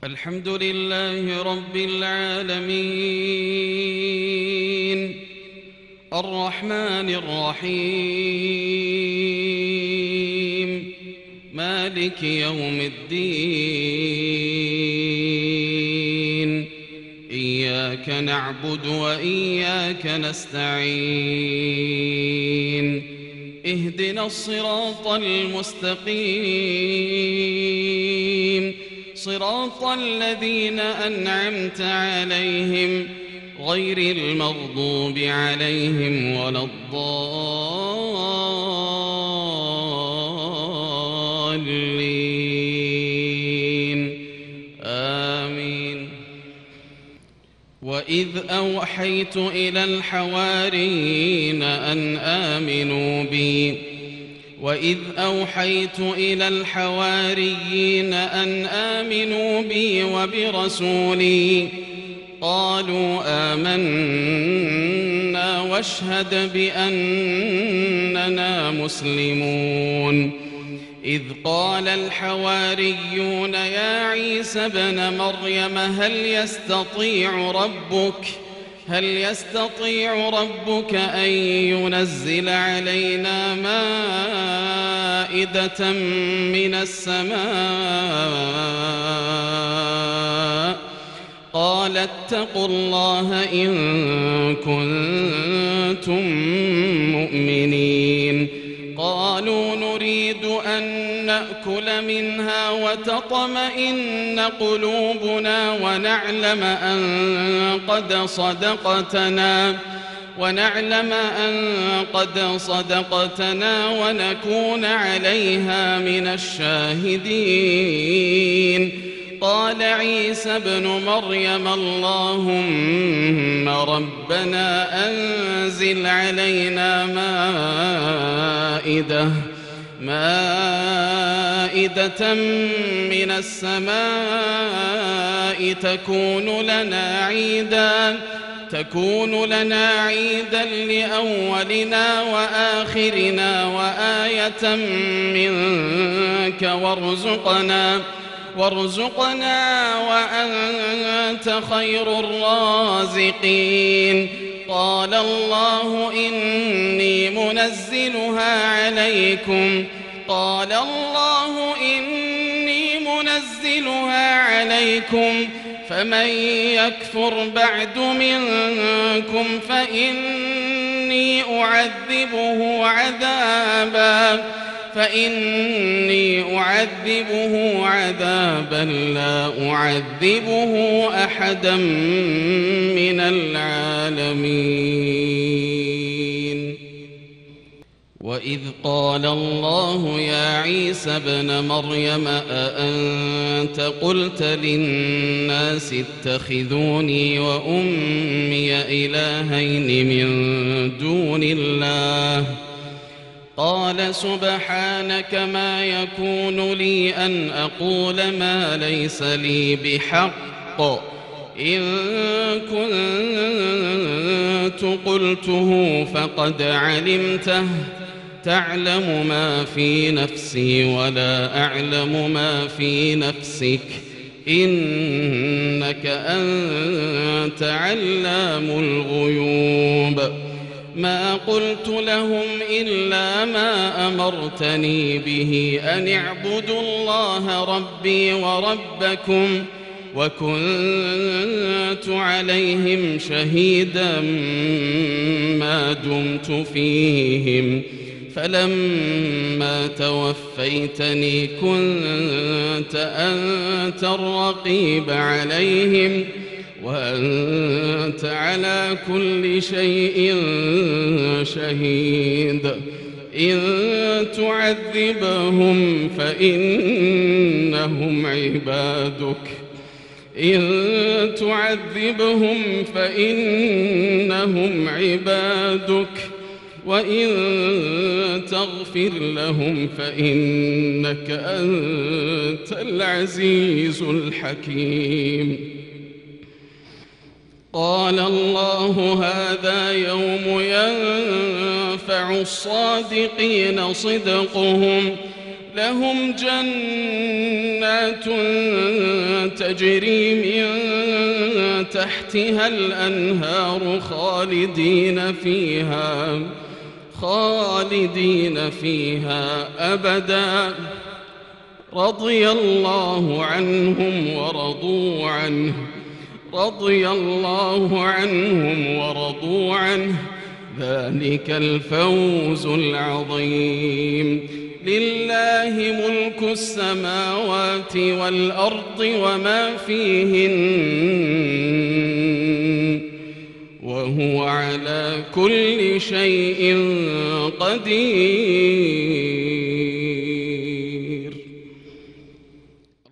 الحمد لله رب العالمين الرحمن الرحيم مالك يوم الدين إياك نعبد وإياك نستعين اهدنا الصراط المستقيم صراط الذين أنعمت عليهم غير المغضوب عليهم ولا الضالين آمين. وإذ أوحيت إلى الحواريين أن آمنوا بي وبرسولي قالوا آمنا واشهد بأننا مسلمون. إذ قال الحواريون يا عيسى ابن مريم هل يستطيع ربك أن ينزل علينا مائدة من السماء؟ قال اتقوا الله إن كنتم مؤمنين. قالوا نريد أن نأكل منها وتطمئن قلوبنا ونعلم أن قد صدقتنا ونكون عليها من الشاهدين. قال عيسى ابن مريم اللهم ربنا أنزل علينا مائدة من السماء تكون لنا عيدا لأولنا وآخرنا وآية منك وارزقنا وأنت خير الرازقين. قال الله إني منزلها عليكم فمن يكفر بعد منكم فإني أعذبه عذابا لا أعذبه أحدا من العالمين. وإذ قال الله يا عيسى ابن مريم أأنت قلت للناس اتخذوني وأمي إلهين من دون الله؟ قال سبحانك ما يكون لي أن أقول ما ليس لي بحق إن كنت قلته فقد علمته تعلم ما في نفسي ولا أعلم ما في نفسك إنك أنت علام الغيوب. ما قلت لهم إلا ما أمرتني به أن اعبدوا الله ربي وربكم وكنت عليهم شهيدا ما دمت فيهم فلما توفيتني كنت أنت الرقيب عليهم وأنت على كل شيء شهيد. إن تعذبهم فإنهم عبادك وإن تغفر لهم فإنك أنت العزيز الحكيم. قال الله هذا يوم ينفع الصادقين صدقهم لهم جنات تجري من تحتها الأنهار خالدين فيها أبدا رضي الله عنهم ورضوا عنه ذلك الفوز العظيم. لله ملك السماوات والأرض وما فيهن وهو على كل شيء قدير.